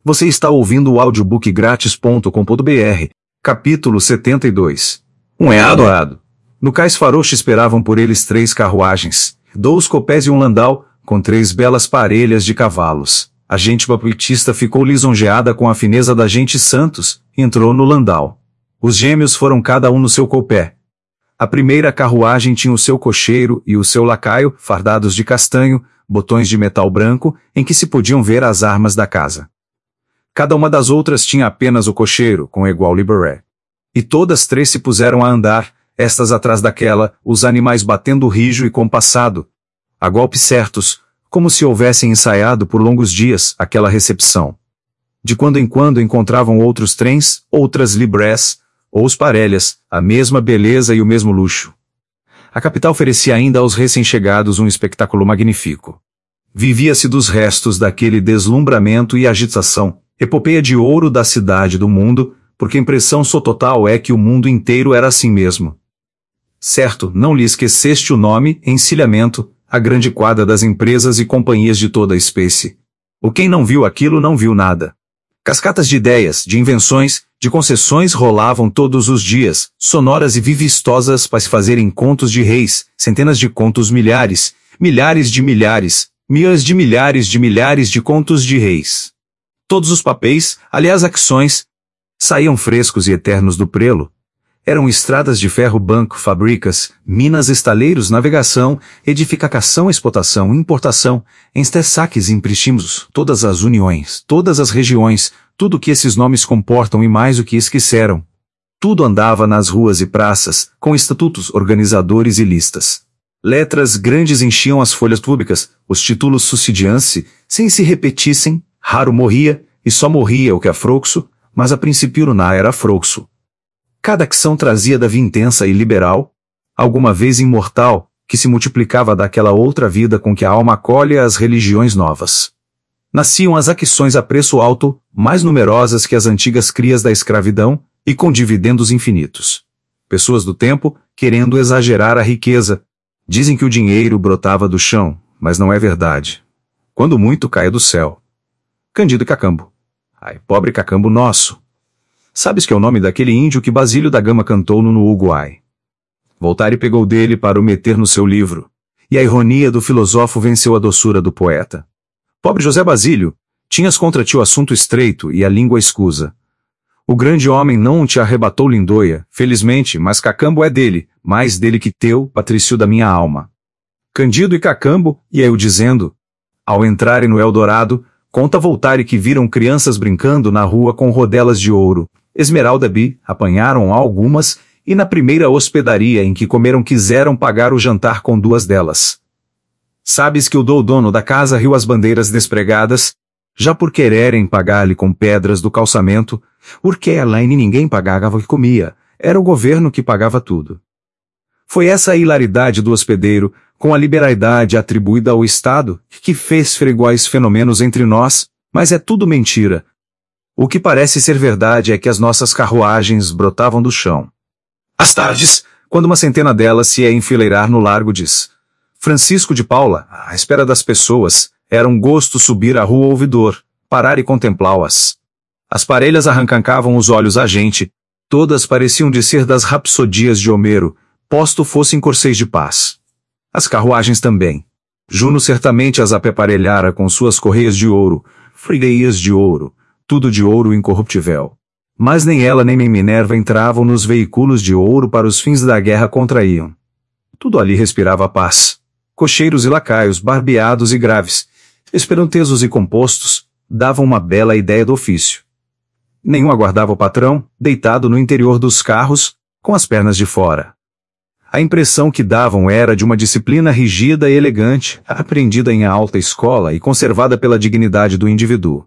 Você está ouvindo o audiobookgratis.com.br, capítulo 72. Um adorado. No cais faroche esperavam por eles 3 carruagens, 2 copés e um landau, com 3 belas parelhas de cavalos. A gente baptista ficou lisonjeada com a fineza da gente Santos, e entrou no landau. Os gêmeos foram cada um no seu copé. A primeira carruagem tinha o seu cocheiro e o seu lacaio, fardados de castanho, botões de metal branco, em que se podiam ver as armas da casa. Cada uma das outras tinha apenas o cocheiro, com igual libré. E todas 3 se puseram a andar, estas atrás daquela, os animais batendo rijo e compassado, a golpes certos, como se houvessem ensaiado por longos dias aquela recepção. De quando em quando encontravam outros trens, outras librés, ou os parelhas, a mesma beleza e o mesmo luxo. A capital oferecia ainda aos recém-chegados um espetáculo magnífico. Vivia-se dos restos daquele deslumbramento e agitação, epopeia de ouro da cidade do mundo, porque a impressão só total é que o mundo inteiro era assim mesmo. Certo, não lhe esqueceste o nome, encilhamento, a grande quadra das empresas e companhias de toda a espécie. O quem não viu aquilo não viu nada. Cascatas de ideias, de invenções, de concessões rolavam todos os dias, sonoras e vivistosas para se fazerem contos de reis, centenas de contos milhares, milhares de milhares, milhões de milhares de contos de reis. Todos os papéis, aliás ações, saíam frescos e eternos do prelo. Eram estradas de ferro, banco, fábricas, minas, estaleiros, navegação, edificação, exportação, importação, saques e empréstimos, todas as uniões, todas as regiões, tudo o que esses nomes comportam e mais o que esqueceram. Tudo andava nas ruas e praças, com estatutos, organizadores e listas. Letras grandes enchiam as folhas públicas, os títulos sucediam-se, sem se repetissem, raro morria, e só morria o que é frouxo, mas a princípio não era frouxo. Cada ação trazia da via intensa e liberal, alguma vez imortal, que se multiplicava daquela outra vida com que a alma acolhe as religiões novas. Nasciam as ações a preço alto, mais numerosas que as antigas crias da escravidão, e com dividendos infinitos. Pessoas do tempo, querendo exagerar a riqueza, dizem que o dinheiro brotava do chão, mas não é verdade. Quando muito cai do céu. Cândido Cacambo. Ai, pobre Cacambo nosso. Sabes que é o nome daquele índio que Basílio da Gama cantou no Uruguai. Voltaire pegou dele para o meter no seu livro, e a ironia do filósofo venceu a doçura do poeta. Pobre José Basílio, tinhas contra ti o assunto estreito e a língua escusa. O grande homem não te arrebatou Lindóia, felizmente, mas Cacambo é dele, mais dele que teu, patrício da minha alma. Cândido e Cacambo, e eu dizendo, ao entrarem no Eldorado, conta Voltaire que viram crianças brincando na rua com rodelas de ouro. Esmeralda Bi, apanharam algumas, e na primeira hospedaria em que comeram quiseram pagar o jantar com 2 delas. Sabes que o dono da casa riu as bandeiras despregadas, já por quererem pagar-lhe com pedras do calçamento, porque ela e ninguém pagava o que comia, era o governo que pagava tudo. Foi essa a hilaridade do hospedeiro, com a liberalidade atribuída ao Estado, que fez freguais fenômenos entre nós, mas é tudo mentira. O que parece ser verdade é que as nossas carruagens brotavam do chão. Às tardes, quando uma centena delas se ia enfileirar no largo diz Francisco de Paula, à espera das pessoas, era um gosto subir a rua Ouvidor, parar e contemplá-las. As parelhas arrancavam os olhos a gente, todas pareciam de ser das rapsodias de Homero, posto fossem corceis de paz. As carruagens também. Juno certamente as apeparelhara com suas correias de ouro, fregueias de ouro, tudo de ouro incorruptível. Mas nem ela nem Minerva entravam nos veículos de ouro para os fins da guerra contraíam. Tudo ali respirava paz. Cocheiros e lacaios barbeados e graves, esperantesos e compostos, davam uma bela ideia do ofício. Nenhum aguardava o patrão, deitado no interior dos carros, com as pernas de fora. A impressão que davam era de uma disciplina rígida e elegante, aprendida em alta escola e conservada pela dignidade do indivíduo.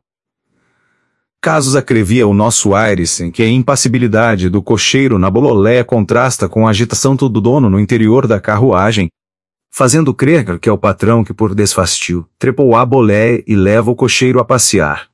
Casos acrevia o nosso Aires em que a impassibilidade do cocheiro na bololé contrasta com a agitação do dono no interior da carruagem, fazendo crer que é o patrão que por desfastio trepou a bolé e leva o cocheiro a passear.